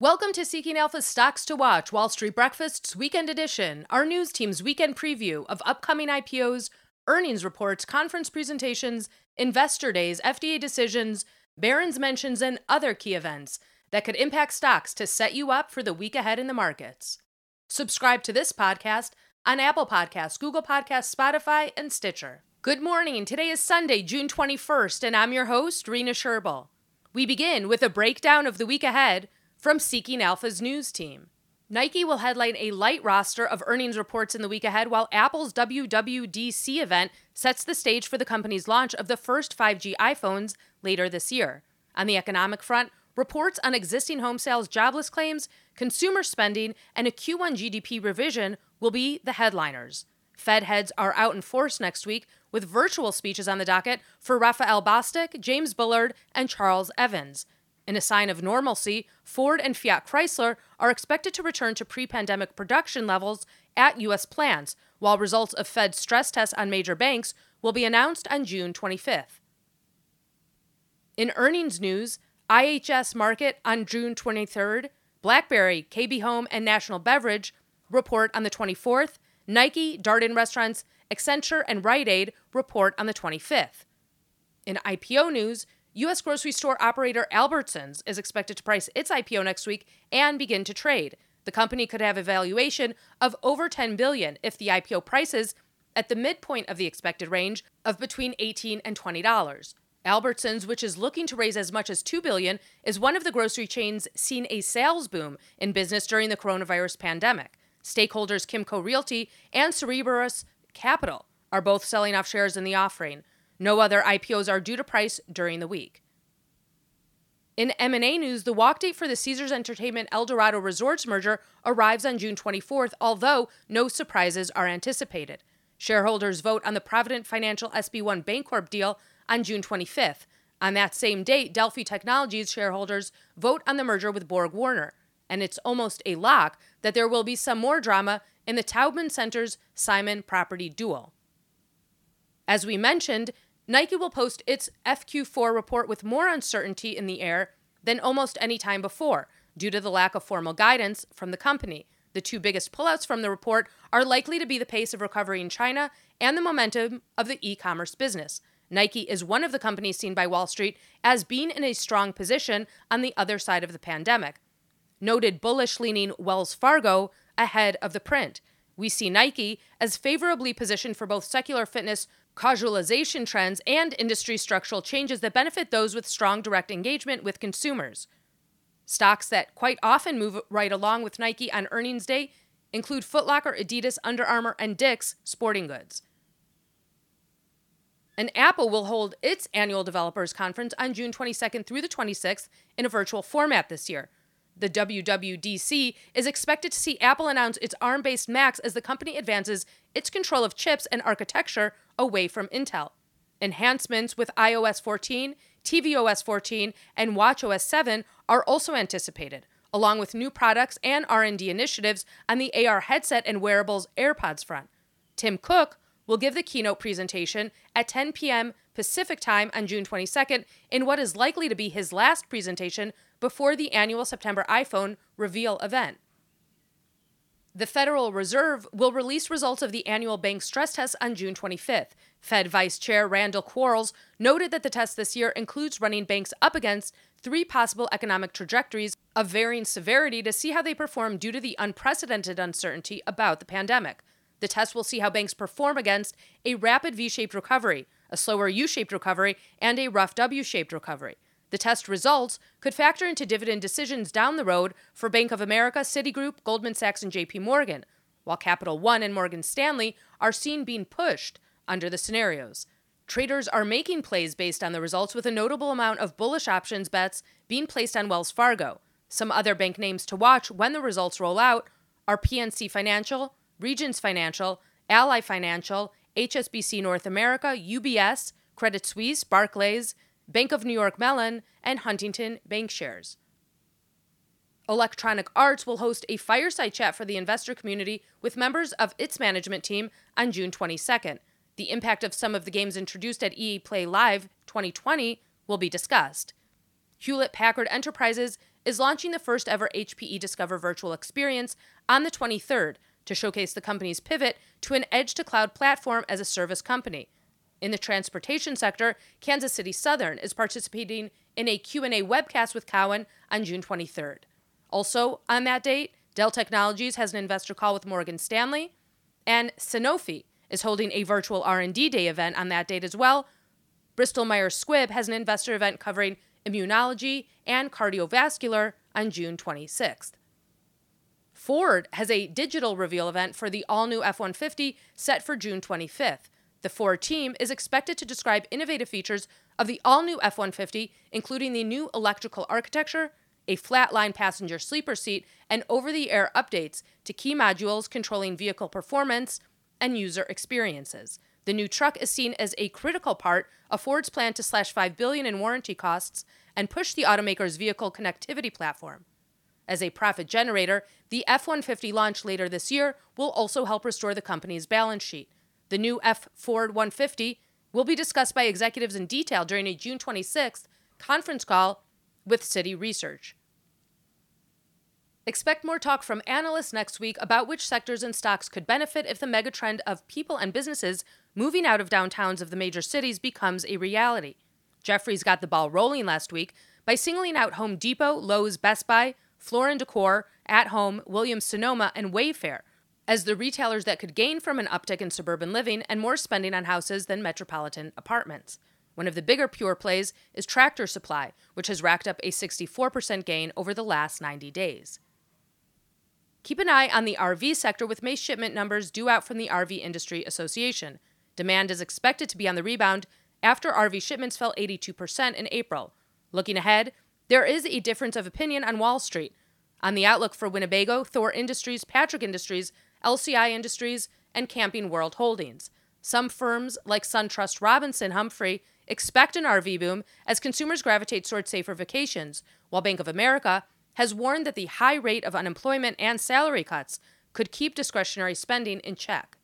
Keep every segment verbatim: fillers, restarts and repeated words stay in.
Welcome to Seeking Alpha's Stocks to Watch, Wall Street Breakfast's Weekend Edition, our news team's weekend preview of upcoming I P Os, earnings reports, conference presentations, investor days, F D A decisions, Barron's mentions, and other key events that could impact stocks to set you up for the week ahead in the markets. Subscribe to this podcast on Apple Podcasts, Google Podcasts, Spotify, and Stitcher. Good morning. Today is Sunday, June twenty-first, and I'm your host, Rena Sherbel. We begin with a breakdown of the week ahead from Seeking Alpha's news team. Nike will headline a light roster of earnings reports in the week ahead, while Apple's W W D C event sets the stage for the company's launch of the first five G iPhones later this year. On the economic front, reports on existing home sales, jobless claims, consumer spending, and a Q one G D P revision will be the headliners. Fed heads are out in force next week, with virtual speeches on the docket for Raphael Bostic, James Bullard, and Charles Evans. In a sign of normalcy, Ford and Fiat Chrysler are expected to return to pre-pandemic production levels at U S plants, while results of Fed stress tests on major banks will be announced on June twenty-fifth. In earnings news, I H S Markit on June twenty-third, BlackBerry, K B Home, and National Beverage report on the twenty-fourth, Nike, Darden Restaurants, Accenture, and Rite Aid report on the twenty-fifth. In I P O news, U S grocery store operator Albertsons is expected to price its I P O next week and begin to trade. The company could have a valuation of over ten billion dollars if the I P O prices at the midpoint of the expected range of between eighteen and twenty dollars. Albertsons, which is looking to raise as much as two billion dollars, is one of the grocery chains seen a sales boom in business during the coronavirus pandemic. Stakeholders Kimco Realty and Cerberus Capital are both selling off shares in the offering. No other I P Os are due to price during the week. In M and A news, the walk date for the Caesars Entertainment Eldorado Resorts merger arrives on June twenty-fourth, although no surprises are anticipated. Shareholders vote on the Provident Financial S B one Bancorp deal on June twenty-fifth. On that same date, Delphi Technologies shareholders vote on the merger with Borg Warner. And it's almost a lock that there will be some more drama in the Taubman Center's Simon property duel. As we mentioned, Nike will post its F Q four report with more uncertainty in the air than almost any time before, due to the lack of formal guidance from the company. The two biggest pullouts from the report are likely to be the pace of recovery in China and the momentum of the e-commerce business. Nike is one of the companies seen by Wall Street as being in a strong position on the other side of the pandemic. Noted bullish-leaning Wells Fargo ahead of the print. We see Nike as favorably positioned for both secular fitness casualization trends and industry structural changes that benefit those with strong direct engagement with consumers. Stocks that quite often move right along with Nike on earnings day include Foot Locker, Adidas, Under Armour, and Dick's Sporting Goods. And Apple will hold its annual developers conference on June twenty-second through the twenty-sixth in a virtual format this year. The W W D C is expected to see Apple announce its ARM-based Macs as the company advances its control of chips and architecture away from Intel. Enhancements with i O S fourteen, t v O S fourteen, and watch O S seven are also anticipated, along with new products and R and D initiatives on the A R headset and wearables AirPods front. Tim Cook will give the keynote presentation at ten p.m. Pacific Time on June twenty-second in what is likely to be his last presentation before the annual September iPhone reveal event. The Federal Reserve will release results of the annual bank stress test on June twenty-fifth. Fed Vice Chair Randall Quarles noted that the test this year includes running banks up against three possible economic trajectories of varying severity to see how they perform due to the unprecedented uncertainty about the pandemic. The test will see how banks perform against a rapid V-shaped recovery, a slower U-shaped recovery, and a rough W-shaped recovery. The test results could factor into dividend decisions down the road for Bank of America, Citigroup, Goldman Sachs, and J P Morgan, while Capital One and Morgan Stanley are seen being pushed under the scenarios. Traders are making plays based on the results, with a notable amount of bullish options bets being placed on Wells Fargo. Some other bank names to watch when the results roll out are P N C Financial, Regions Financial, Ally Financial, H S B C North America, U B S, Credit Suisse, Barclays, Bank of New York Mellon, and Huntington Bankshares. Electronic Arts will host a fireside chat for the investor community with members of its management team on June twenty-second. The impact of some of the games introduced at E A Play Live twenty twenty will be discussed. Hewlett-Packard Enterprises is launching the first ever H P E Discover virtual experience on the twenty-third to showcase the company's pivot to an edge-to-cloud platform as a service company. In the transportation sector, Kansas City Southern is participating in a Q and A webcast with Cowen on June twenty-third. Also, on that date, Dell Technologies has an investor call with Morgan Stanley, and Sanofi is holding a virtual R and D Day event on that date as well. Bristol Myers Squibb has an investor event covering immunology and cardiovascular on June twenty-sixth. Ford has a digital reveal event for the all-new F one fifty set for June twenty-fifth. The Ford team is expected to describe innovative features of the all-new F one fifty, including the new electrical architecture, a flat-line passenger sleeper seat, and over-the-air updates to key modules controlling vehicle performance and user experiences. The new truck is seen as a critical part of Ford's plan to slash five billion dollars in warranty costs and push the automaker's vehicle connectivity platform. As a profit generator, the F one fifty launch later this year will also help restore the company's balance sheet. The new F Ford one fifty will be discussed by executives in detail during a June twenty-sixth conference call with Citi Research. Expect more talk from analysts next week about which sectors and stocks could benefit if the megatrend of people and businesses moving out of downtowns of the major cities becomes a reality. Jefferies got the ball rolling last week by singling out Home Depot, Lowe's, Best Buy, Floor and Decor, At Home, Williams-Sonoma, and Wayfair as the retailers that could gain from an uptick in suburban living and more spending on houses than metropolitan apartments. One of the bigger pure plays is Tractor Supply, which has racked up a sixty-four percent gain over the last ninety days. Keep an eye on the R V sector with May shipment numbers due out from the R V Industry Association. Demand is expected to be on the rebound after R V shipments fell eighty-two percent in April. Looking ahead, there is a difference of opinion on Wall Street on the outlook for Winnebago, Thor Industries, Patrick Industries, L C I Industries, and Camping World Holdings. Some firms, like SunTrust Robinson Humphrey, expect an R V boom as consumers gravitate toward safer vacations, while Bank of America has warned that the high rate of unemployment and salary cuts could keep discretionary spending in check.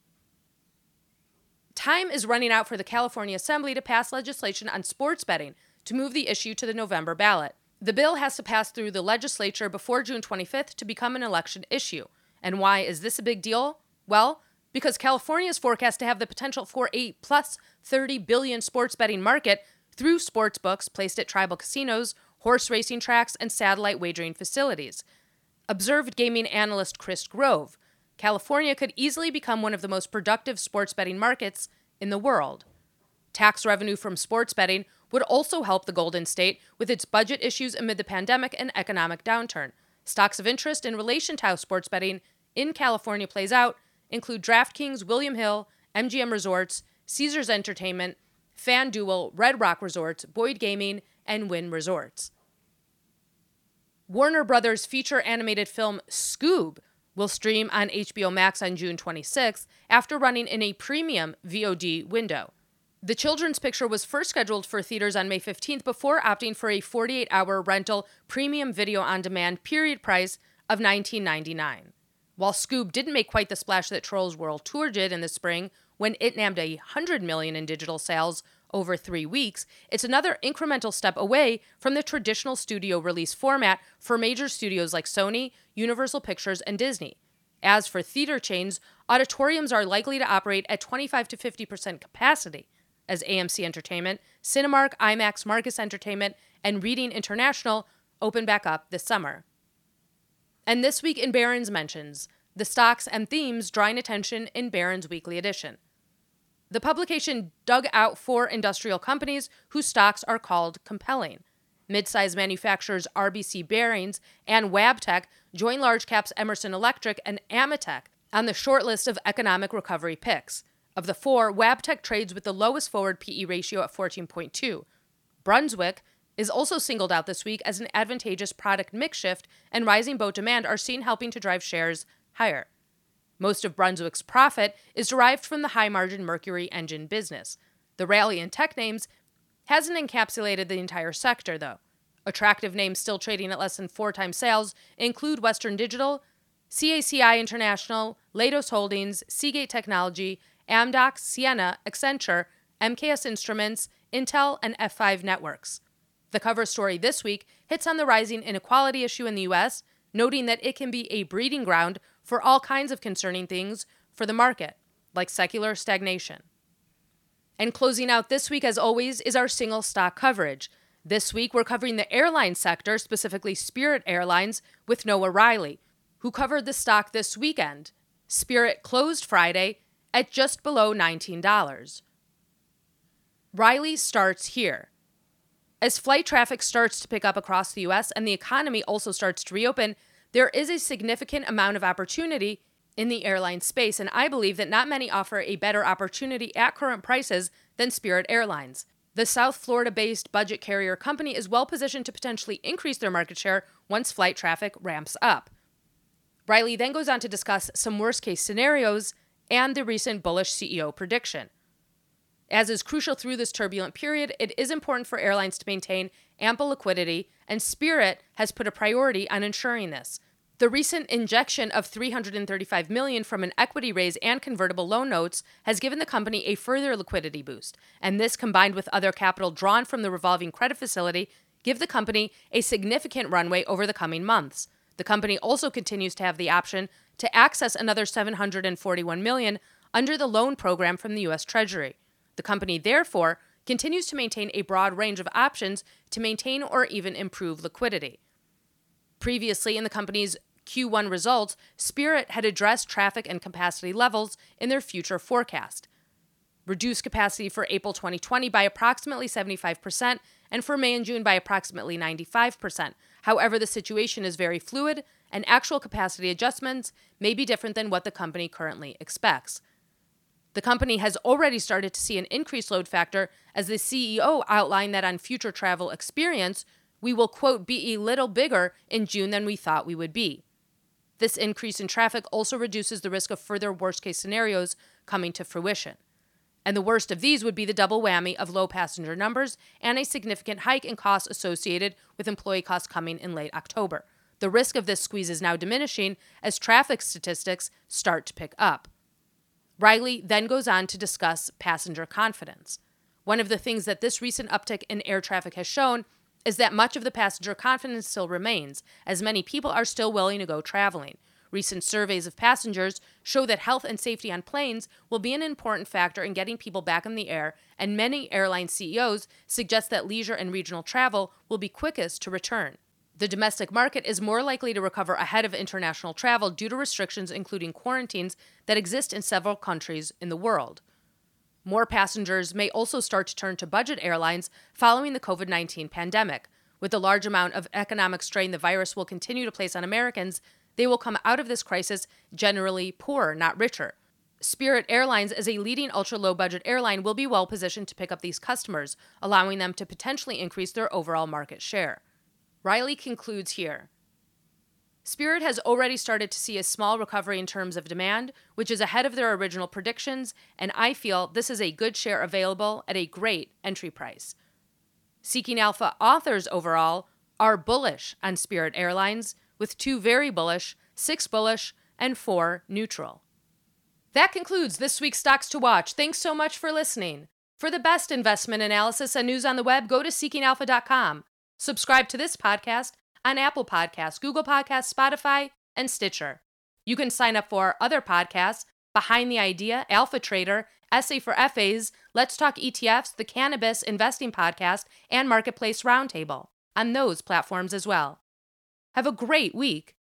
Time is running out for the California Assembly to pass legislation on sports betting to move the issue to the November ballot. The bill has to pass through the legislature before June twenty-fifth to become an election issue. And why is this a big deal? Well, because California is forecast to have the potential for a plus thirty billion dollars sports betting market through sports books placed at tribal casinos, horse racing tracks, and satellite wagering facilities. Observed gaming analyst Chris Grove, California could easily become one of the most productive sports betting markets in the world. Tax revenue from sports betting would also help the Golden State with its budget issues amid the pandemic and economic downturn. Stocks of interest in relation to how sports betting in California plays out include DraftKings, William Hill, M G M Resorts, Caesars Entertainment, FanDuel, Red Rock Resorts, Boyd Gaming, and Wynn Resorts. Warner Brothers' feature animated film Scoob will stream on H B O Max on June twenty-sixth after running in a premium V O D window. The children's picture was first scheduled for theaters on May fifteenth before opting for a forty-eight hour rental premium video on demand period price of nineteen ninety-nine. While Scoob didn't make quite the splash that Trolls World Tour did in the spring when it nabbed one hundred million dollars in digital sales over three weeks, it's another incremental step away from the traditional studio release format for major studios like Sony, Universal Pictures, and Disney. As for theater chains, auditoriums are likely to operate at twenty-five to fifty percent capacity, as A M C Entertainment, Cinemark, IMAX, Marcus Entertainment, and Reading International open back up this summer. And this week in Barron's Mentions, the stocks and themes drawing attention in Barron's Weekly Edition. The publication dug out four industrial companies whose stocks are called compelling. Mid-size manufacturers R B C Bearings and Wabtec join large caps Emerson Electric and Ametek on the short list of economic recovery picks. Of the four, Wabtec trades with the lowest forward P E ratio at fourteen point two. Brunswick is also singled out this week as an advantageous product mix shift, and rising boat demand are seen helping to drive shares higher. Most of Brunswick's profit is derived from the high-margin Mercury engine business. The rally in tech names hasn't encapsulated the entire sector, though. Attractive names still trading at less than four times sales include Western Digital, C A C I International, Leidos Holdings, Seagate Technology, Amdocs, Ciena, Accenture, M K S Instruments, Intel, and F five Networks. The cover story this week hits on the rising inequality issue in the U S, noting that it can be a breeding ground for all kinds of concerning things for the market, like secular stagnation. And closing out this week, as always, is our single stock coverage. This week, we're covering the airline sector, specifically Spirit Airlines, with Noah Riley, who covered the stock this weekend. Spirit closed Friday at just below nineteen dollars. Riley starts here. As flight traffic starts to pick up across the U S and the economy also starts to reopen, there is a significant amount of opportunity in the airline space, and I believe that not many offer a better opportunity at current prices than Spirit Airlines. The South Florida-based budget carrier company is well positioned to potentially increase their market share once flight traffic ramps up. Riley then goes on to discuss some worst-case scenarios and the recent bullish C E O prediction. As is crucial through this turbulent period, it is important for airlines to maintain ample liquidity, and Spirit has put a priority on ensuring this. The recent injection of three hundred thirty-five million dollars from an equity raise and convertible loan notes has given the company a further liquidity boost, and this, combined with other capital drawn from the revolving credit facility, give the company a significant runway over the coming months. The company also continues to have the option to access another seven hundred forty-one million dollars under the loan program from the U S Treasury. The company, therefore, continues to maintain a broad range of options to maintain or even improve liquidity. Previously, in the company's Q one results, Spirit had addressed traffic and capacity levels in their future forecast. Reduced capacity for April twenty twenty by approximately seventy-five percent and for May and June by approximately ninety-five percent. However, the situation is very fluid, and actual capacity adjustments may be different than what the company currently expects. The company has already started to see an increased load factor as the C E O outlined that on future travel experience, we will, quote, be a little bigger in June than we thought we would be. This increase in traffic also reduces the risk of further worst-case scenarios coming to fruition. And the worst of these would be the double whammy of low passenger numbers and a significant hike in costs associated with employee costs coming in late October. The risk of this squeeze is now diminishing as traffic statistics start to pick up. Riley then goes on to discuss passenger confidence. One of the things that this recent uptick in air traffic has shown is that much of the passenger confidence still remains, as many people are still willing to go traveling. Recent surveys of passengers show that health and safety on planes will be an important factor in getting people back in the air, and many airline C E Os suggest that leisure and regional travel will be quickest to return. The domestic market is more likely to recover ahead of international travel due to restrictions including quarantines that exist in several countries in the world. More passengers may also start to turn to budget airlines following the covid nineteen pandemic. With the large amount of economic strain the virus will continue to place on Americans, they will come out of this crisis generally poorer, not richer. Spirit Airlines, as a leading ultra-low-budget airline, will be well-positioned to pick up these customers, allowing them to potentially increase their overall market share. Riley concludes here. Spirit has already started to see a small recovery in terms of demand, which is ahead of their original predictions, and I feel this is a good share available at a great entry price. Seeking Alpha authors overall are bullish on Spirit Airlines, with two very bullish, six bullish, and four neutral. That concludes this week's Stocks to Watch. Thanks so much for listening. For the best investment analysis and news on the web, go to seeking alpha dot com. Subscribe to this podcast on Apple Podcasts, Google Podcasts, Spotify, and Stitcher. You can sign up for our other podcasts, Behind the Idea, Alpha Trader, Essay for F As, Let's Talk E T Fs, the Cannabis Investing Podcast, and Marketplace Roundtable on those platforms as well. Have a great week.